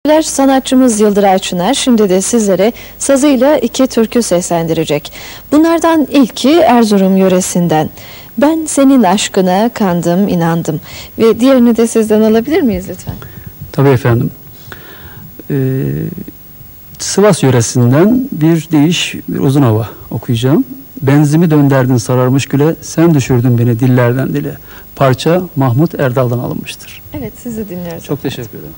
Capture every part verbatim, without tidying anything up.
teşekkürler. Sanatçımız Yıldıray Çınar şimdi de sizlere sazıyla iki türkü seslendirecek. Bunlardan ilki Erzurum yöresinden. Ben senin aşkına kandım, inandım. Ve diğerini de sizden alabilir miyiz lütfen? Tabii efendim. Ee, Sivas yöresinden bir değiş, bir uzun hava okuyacağım. Benzimi dönderdin sararmış güle, sen düşürdün beni dillerden dile. Parça Mahmut Erdal'dan alınmıştır. Evet, sizi dinliyoruz. Çok teşekkür ederim.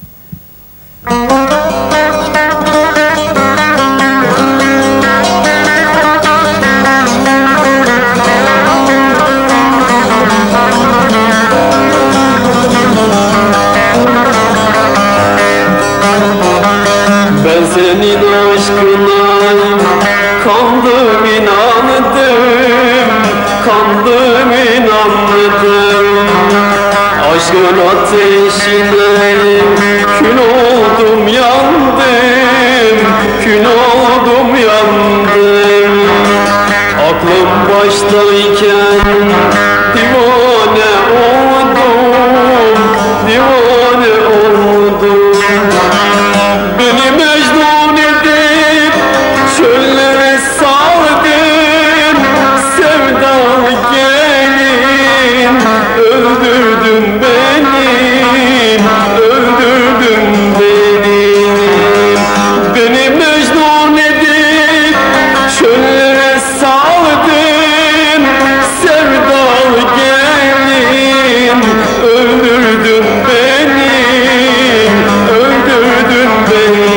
Ben senin aşkına kandım, inandım, kandım, inandım. Aşkın ateşine kül oldum, yandım, kül oldum, yandım. Aklım baştayken divane oldum, divane oldum. Beni mecnun edip çöllere sardın, sevdalı gelin, öldürdün beni, öldürdün beni. Beni mecnun edip çöllere sardın, sevdalı gelin, öldürdün beni, öldürdün beni.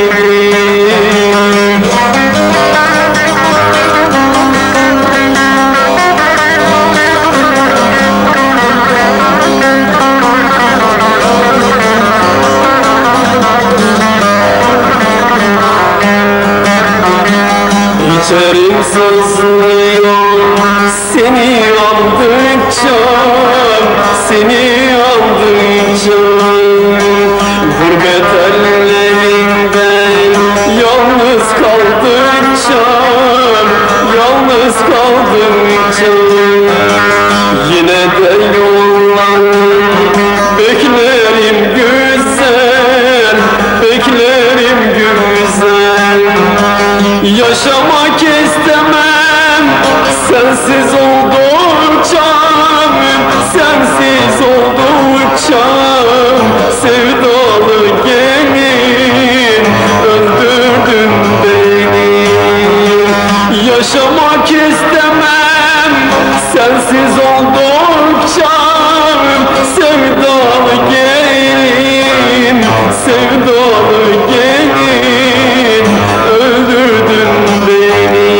İçerim sızlıyor seni andıkça, seni andıkça. Gurbet ellerinden yalnız kaldıkça, yalnız kaldıkça. Yine de yollarım beklerim güzel, beklerim güzel. Yaşamak istemem sensiz oldukça, sensiz oldukça. Sevdalı gelin, öldürdün beni. Yaşamak istemem sensiz oldukça, sevdalı gelin, sevdalı gelin, öldürdün beni.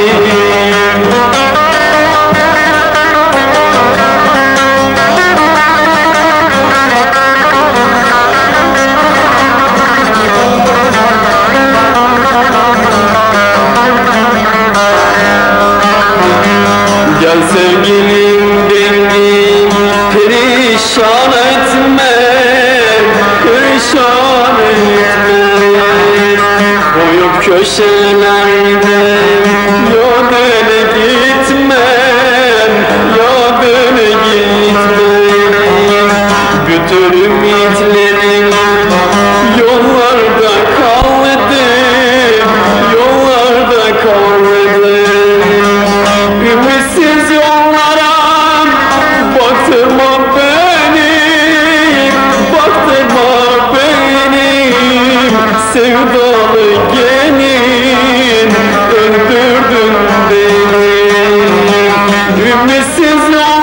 Gel sevgilim beni perişan etme, perişan etme. Koyup köşelerde ya böyle gitmem, ya böyle gitmem. Bütün ümitlerim yollarda kaldı, yollarda kaldı. Ümitsiz yollara baktırma beni, baktırma beni. Sevdalı gelin, öldürdün beni. Ümitsiz yollara